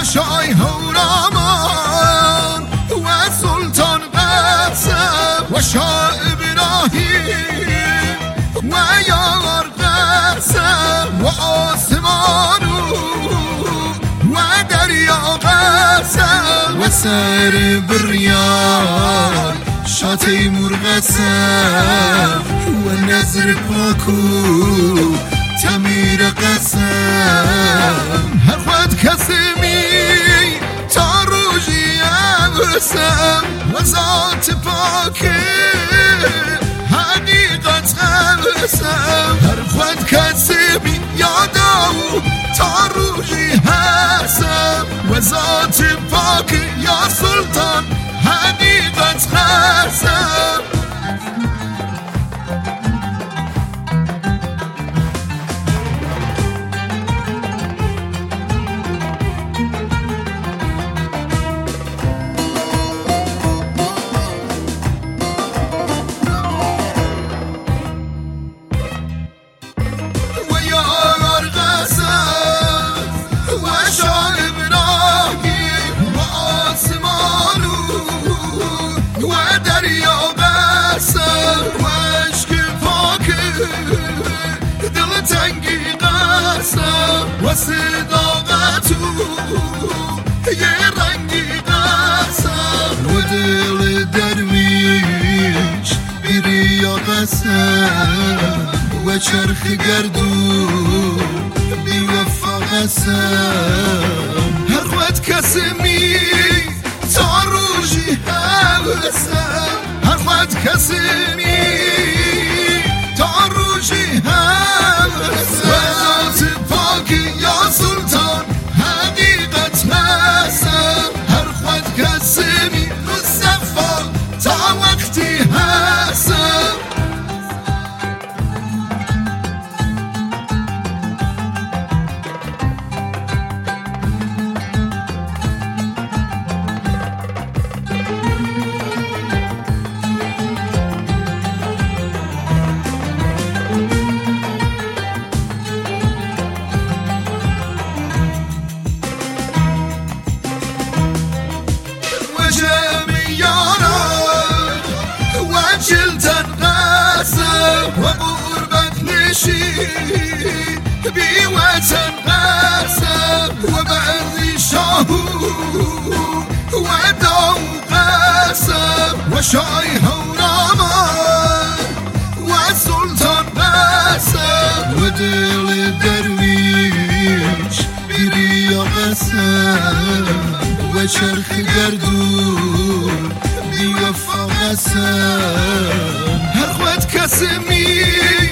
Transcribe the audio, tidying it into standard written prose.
شای هورامان و سلطان قاسم و شاه ابراهیم و یار قاسم و آسمانو و دریا قاسم و سر بریان شاه تیمور قاسم و نظر پاکو تمیر قاسم هر خود کسمی تا روژی ابرسم و ذات پاک حقیقت ابرسم هر خود کسمی یادم تا روژی هستم و ذات پاک یا سلطان حقیقت هستم دل تنگی قاسم و صداقتو یه رنگی قاسم و دل درویش بیری یا قاسم و چرخ گردون بی وفا قاسم هر خود کسمی تا روژی هستم هر خود کسمی تا روژی هستم و ذات پاکی یا سلطان حقیقت هستم هر خود کسمی مصطفی تا وقتی هستم جلدن قاسم و غربت نشین بی وطن قاسم و بردی شاهو و داو قاسم و شای هورامان و سلطان قاسم و دل درویش بیری یا قاسم و چرخ گردون بی وفا قاسم هر خود کسمی